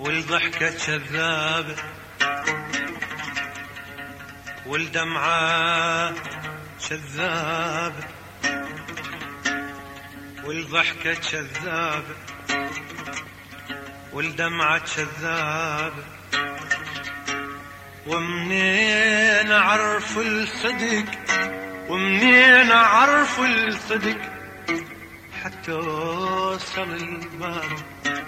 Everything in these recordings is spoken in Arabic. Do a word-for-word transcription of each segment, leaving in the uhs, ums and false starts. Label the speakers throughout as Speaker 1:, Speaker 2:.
Speaker 1: والضحكة كذابة والدمعة كذابة والضحكة كذابة والدمعة كذابة. ومنين أعرف الصدق ومنين أعرف الصدق حتى أوصل الباب.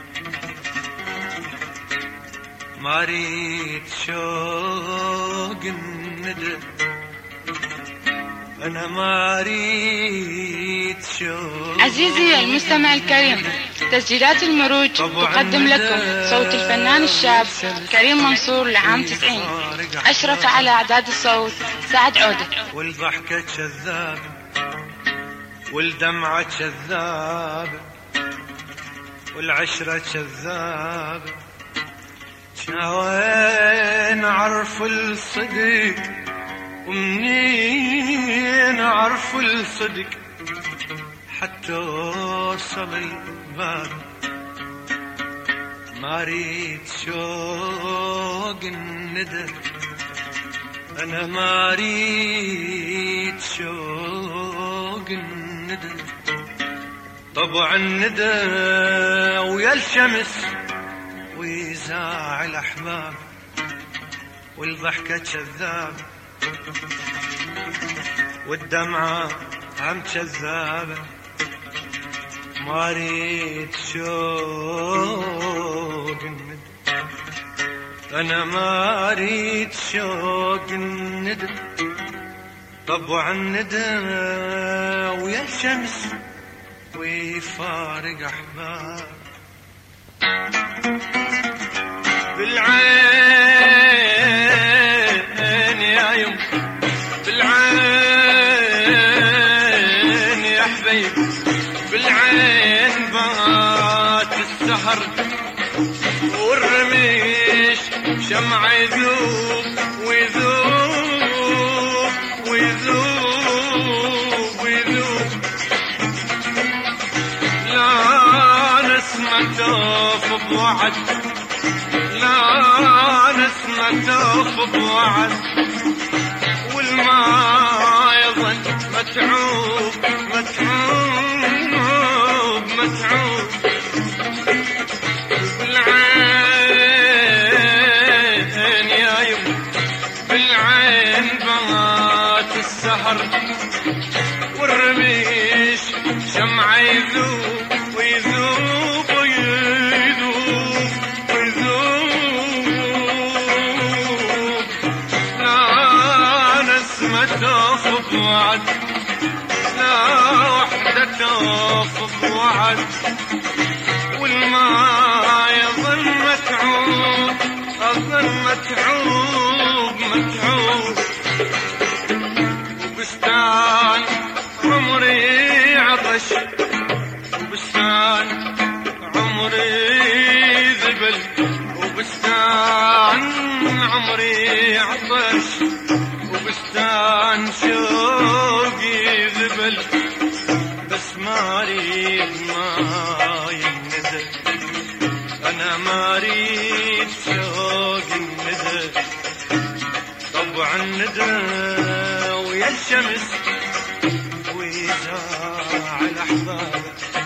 Speaker 1: ما أريد شوق الندى أنا ما أريد شوق.
Speaker 2: عزيزي المستمع الكريم، تسجيلات المروج تقدم لكم صوت الفنان الشاب كريم منصور لعام تسعين. أشرف على إعداد الصوت سعد عودة.
Speaker 1: والضحكة كذابة والدمعة كذابة والعشرة كذابة. وين أعرف الصدق ومنين أعرف الصدق حتى أوصل الباب. ما أريد شوق الندى أنا ما أريد شوق الندى. طبع الندى ويا الشمس ويزاع الأحباب والضحكة كذابة والدمعة هم كذابة. ما أريد شوق الندى أنا ما أريد شوق الندى. طبع الندى ويا الشمس ويفارق أحباب. بالعين يا يم بالعين يا حبيب بالعين بات السهر والرميش شمع يذوب ويذوب ويذوب ويذوب. لا نسمته بوعد لا نسمته بوعد والماء يظل متعوب متعوب متعوب. بالعين يا يم بالعين بات السهر والرميش شمع يذوب ويذوب ويذوب ويذوب. لا نسمته بوعد لا وحدته بوعد والماء يظل متعوب أظل متعوب متعوب. وبستان عمري عطش وبستان عمري ذبل وبستان عمري عطش وبستان شوقي ذبل. بس ما أريد ماي الندى أنا ما أريد شوق الندى. طبع الندى ويا الشمس ويزاع الأحباب.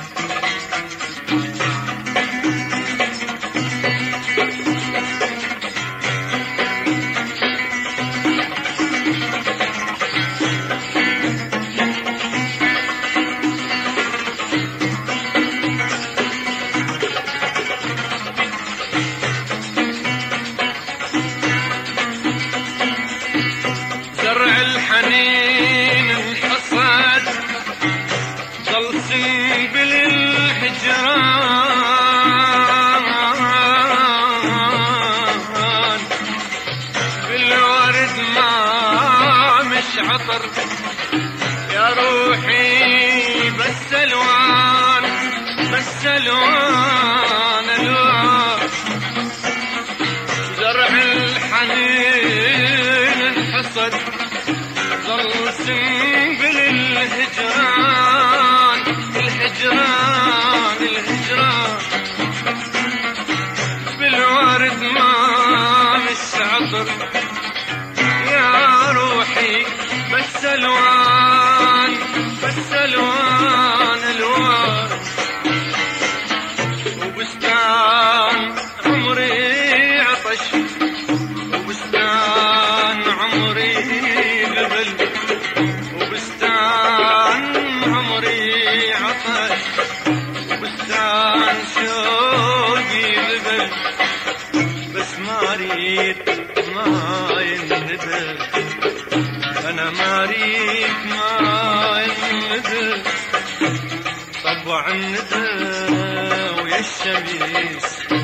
Speaker 1: زرع الحنين انحصد ظل سنبل الهجران بالورد ما مش عطر يا روحي بس الوان بس الوان الوان. زرع الحنين انحصد ظل سنبل الهجران الهجران الهجران بالوان أريد ما يندى أنا ما أريد ما يندى طبع الندى ويا الشميس